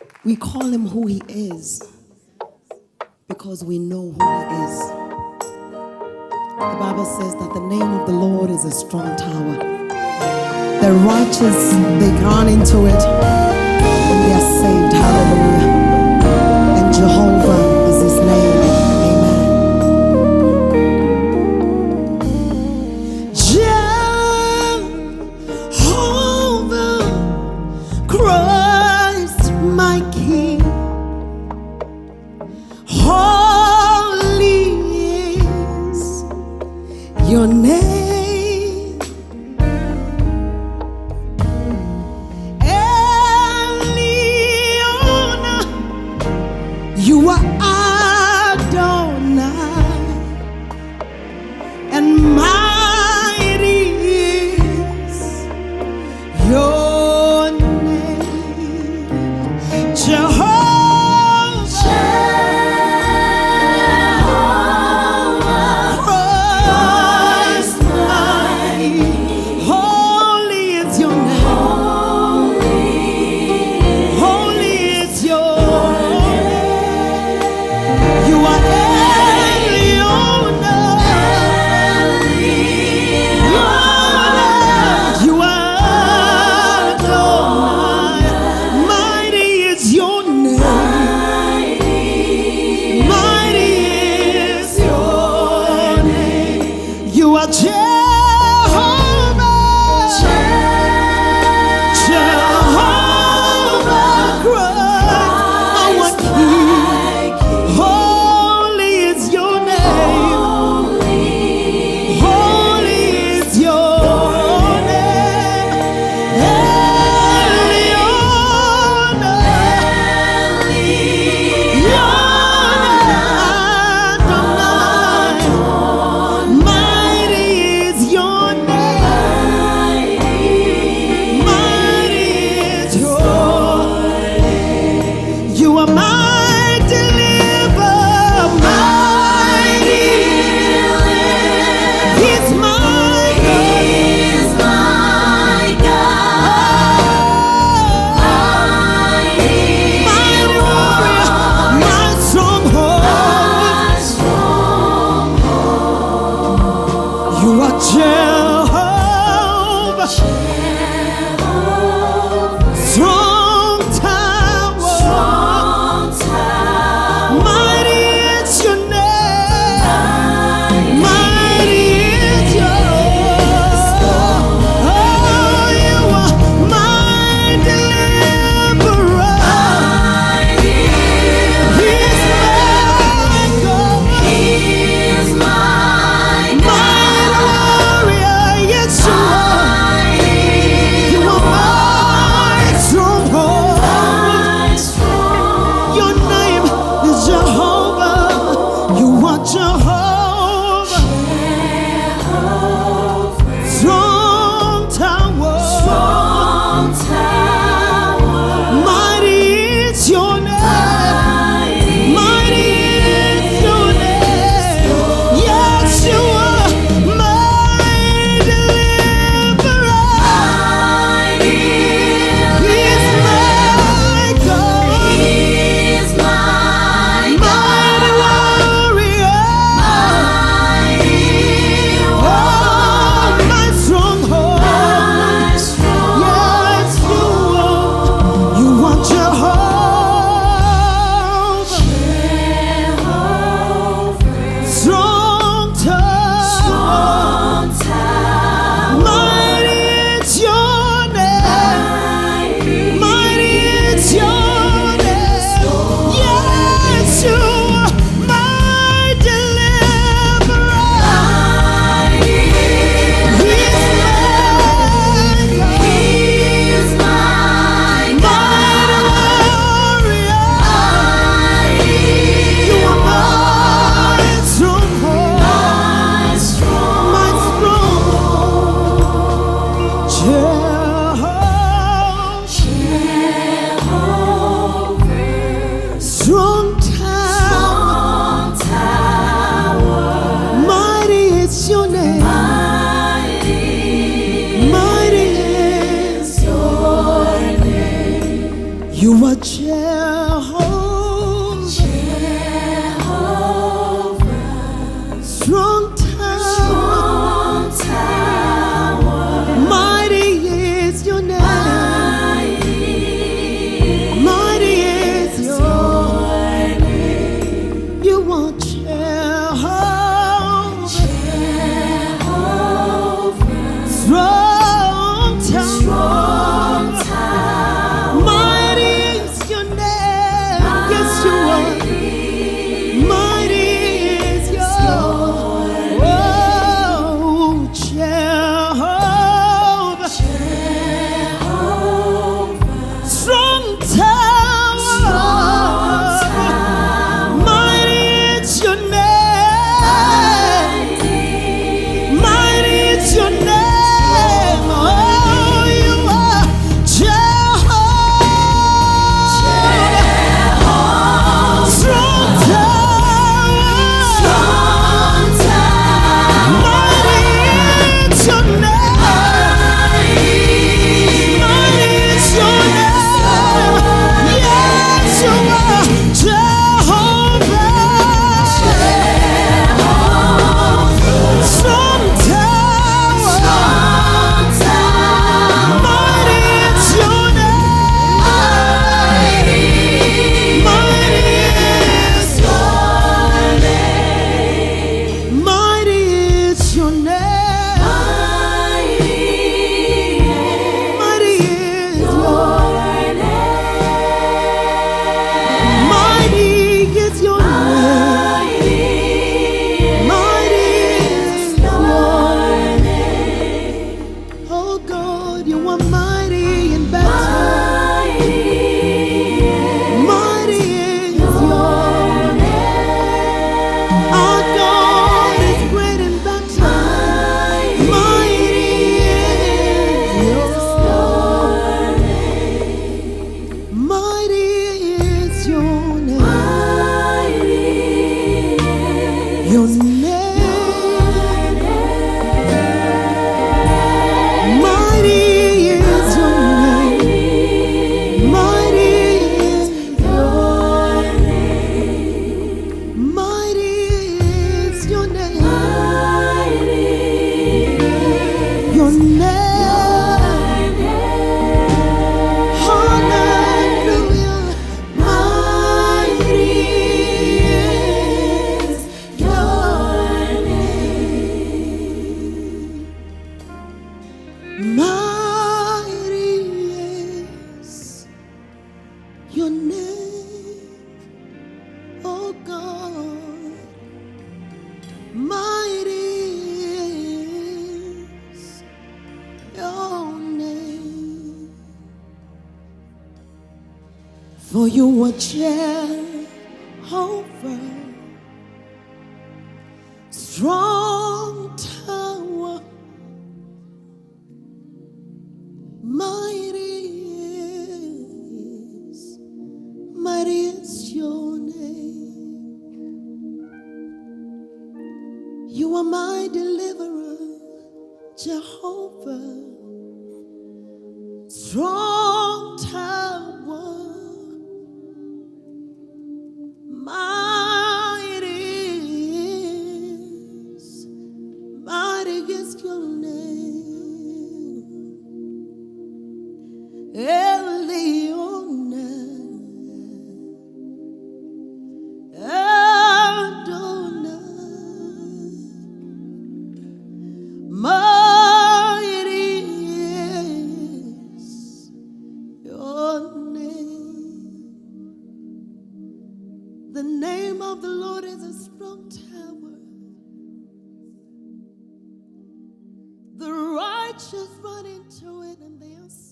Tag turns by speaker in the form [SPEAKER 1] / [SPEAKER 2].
[SPEAKER 1] We call him who he is because we know who he is. The Bible says that the name of the Lord is a strong tower. The righteous, they run into it and they are saved. Hallelujah. And Jehovah is his name. Your name, Eliona, you are Adonai, and mighty is your name, Jehovah. Your name. Jehovah,
[SPEAKER 2] Jehovah,
[SPEAKER 1] strong tower,
[SPEAKER 2] strong tower,
[SPEAKER 1] mighty is your name. Mighty is your name. You are Jehovah,
[SPEAKER 2] Jehovah,
[SPEAKER 1] strong tower.
[SPEAKER 2] strong tower,
[SPEAKER 1] Mighty is your name. Yes, you are. Mighty is your oh, Jehovah,
[SPEAKER 2] Jehovah,
[SPEAKER 1] strong tower. Mighty is your name. Mighty is your name. Oh, you are Jehovah, strong tower. Mighty is your name. Mighty is your name. Yes, you are Jehovah, strong tower. Mighty is your name. Mighty is mighty is your name. Mighty is your mighty is your name. Mighty is your name. Oh God, you are mighty in battle. Mighty is your name. Our God is great in battle. Mighty is your name. Mighty is your name. Your name. Mighty is your name. Mighty is your name. Mighty is your name. Your name. Hallelujah. Mighty is your name. Mighty is your name, oh God. Mighty is your name. For you are Jehovah, strong tower. Mighty is your name. You are my deliverer, Jehovah, strong tower. Mighty is your name. Mighty is your name. The name of the Lord is a strong tower. The righteous run into it and they are safe.